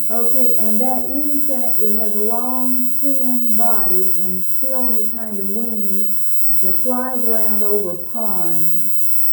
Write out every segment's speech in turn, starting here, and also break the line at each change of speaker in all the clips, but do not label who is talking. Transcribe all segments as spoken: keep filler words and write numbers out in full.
Okay, and that insect that has a long, thin body and filmy kind of wings that flies around over ponds.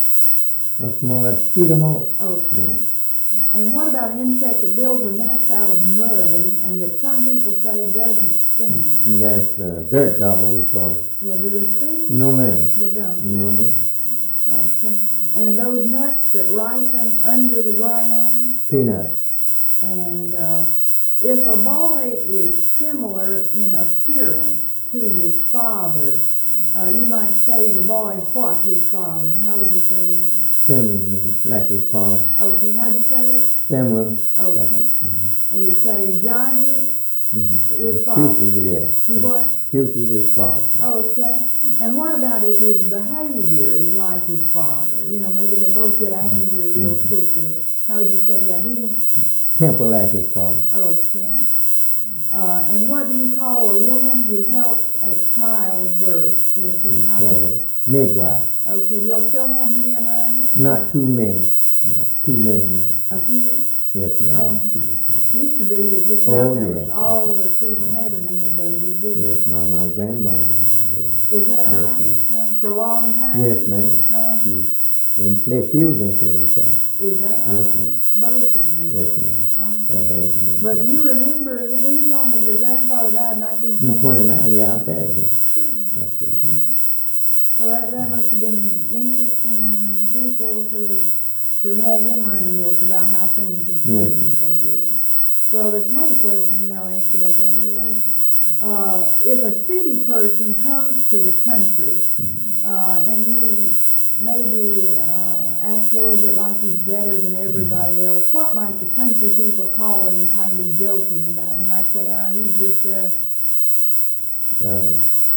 A small mosquito hawk.
Okay.
Yes.
And what about an insect that builds a nest out of mud and that some people say doesn't sting?
That's uh, dirt dauber, we call it.
Yeah, do they sting?
No, ma'am.
They don't.
No, ma'am.
Okay. And those nuts that ripen under the ground?
Peanuts.
And uh, if a boy is similar in appearance to his father, uh, you might say the boy what his father. How would you say that?
Similar, like his father.
Okay, how'd you say it?
Similar.
Okay.
Like it. Mm-hmm.
You'd say Johnny,
Mm-hmm.
his father.
Future's, yeah.
He what?
Future's his father.
Okay. And what about if his behavior is like his father? You know, maybe they both get angry real
Mm-hmm.
quickly. How would you say that? He...
Temper like his father.
Okay. Uh, and what do you call a woman who helps at childbirth? Uh, she's
She's
not
called
a...
a midwife.
Okay. Do y'all still have many of them around here?
Not too many. Not too many now.
A few?
Yes, ma'am.
Uh-huh.
A few, sure.
Used to be that just
Oh,
about that
yes.
was all that people had when they had babies, didn't
Yes,
it?
my, my grandmother was a midwife.
Is that
Yes,
right?
ma'am.
Right. For a long time?
Yes, ma'am.
Uh,
She enslaved, she was enslaved at time.
is that
Yes,
right?
ma'am.
Both of them?
Yes, ma'am.
Uh,
Her husband. and-
but you remember that, well, you told me your grandfather died in nineteen
I'm
twenty.
twenty-nine, yeah, I buried him.
Sure.
I still do.
Well, that, that must have been interesting people to to have them reminisce about how things had
Yes,
changed, I guess. Well, there's some other questions, and I'll ask you about that a little later. Uh, if a city person comes to the country,
Mhm.
uh, and he maybe uh, acts a little bit like he's better than everybody else, what might the country people call him, kind of joking about him? They might say, ah, he's just a...
Uh,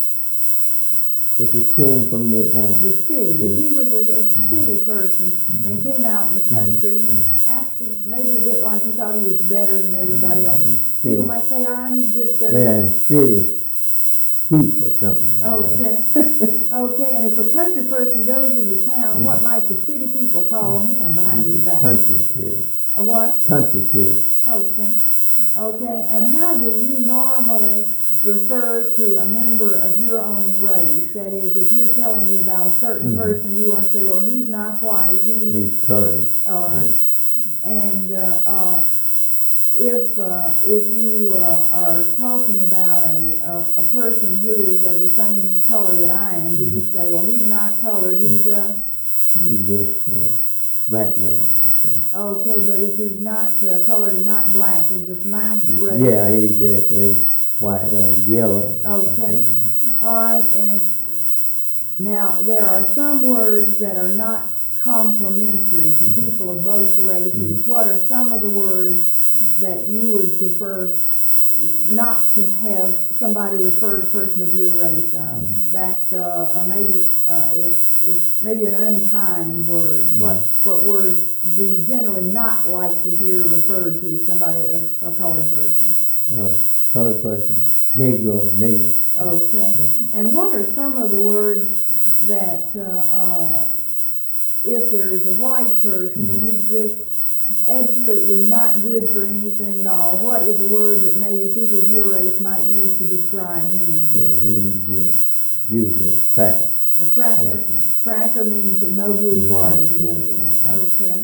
if he came from the, uh,
The city.
City.
If he was a, a city person and he came out in the country and
Mhm.
is actually maybe a bit like he thought he was better than everybody else,
Mhm.
people
City.
might say, ah, he's just a...
yeah, city sheep or something like
Okay. Okay, and if a country person goes into town,
Mhm.
what might the city people call him
that.
behind his
He's a
back?
country kid.
A what?
Country kid.
Okay. Okay, and how do you normally refer to a member of your own race? That is, if you're telling me about a certain
Mhm.
person, you want to say, well, he's not white, he's...
He's colored.
All right. And uh, uh, if uh, if you uh, are talking about a, a a person who is of the same color that I am, you
Mhm.
just say, well, he's not colored, he's a...
He's just a black man or something.
Okay, but if he's not uh, colored and not black, is of my race?
Yeah, he's that. He's white or yellow.
Okay.
Mhm.
All right, and now there are some words that are not complimentary to
Mhm.
people of both races.
Mhm.
What are some of the words that you would prefer not to have somebody refer to a person of your race? Uh,
Mhm.
Back, uh, uh, maybe uh, if if maybe an unkind word.
Mhm.
What what word do you generally not like to hear referred to somebody of a colored person?
Uh, colored person. Negro, nigger.
Okay.
Yeah.
And what are some of the words that, uh, uh, if there is a white person
Mhm.
and he's just absolutely not good for anything at all, what is a word that maybe people of your race might use to describe him?
Yeah, he would be usually cracker.
A cracker?
Yes.
Cracker means a no good
Yes,
white, in
yes,
other words.
yes.
Okay.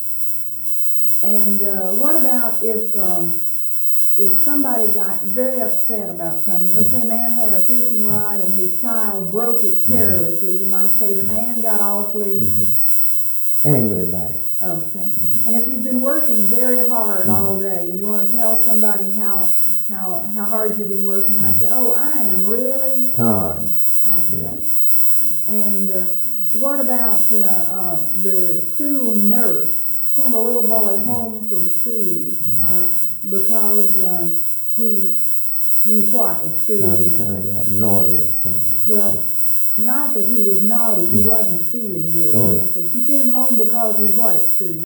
And uh, what about if um, if somebody got very upset about something? Let's say a man had a fishing rod and his child broke it carelessly. You might say the man got awfully...
Mhm. Angry about it.
Okay.
Mhm.
And if you've been working very hard
Mhm.
all day and you want to tell somebody how how how hard you've been working, you might say, "Oh, I am really..."
Tired.
Okay.
Yeah.
And uh, what about uh, uh, the school nurse sent a little boy home from school uh, because uh, he he what at school?
Now he kind of got naughty or something.
Well, not that he was naughty, he
Mm.
wasn't feeling good.
Oh,
I say she sent him home because he what at school?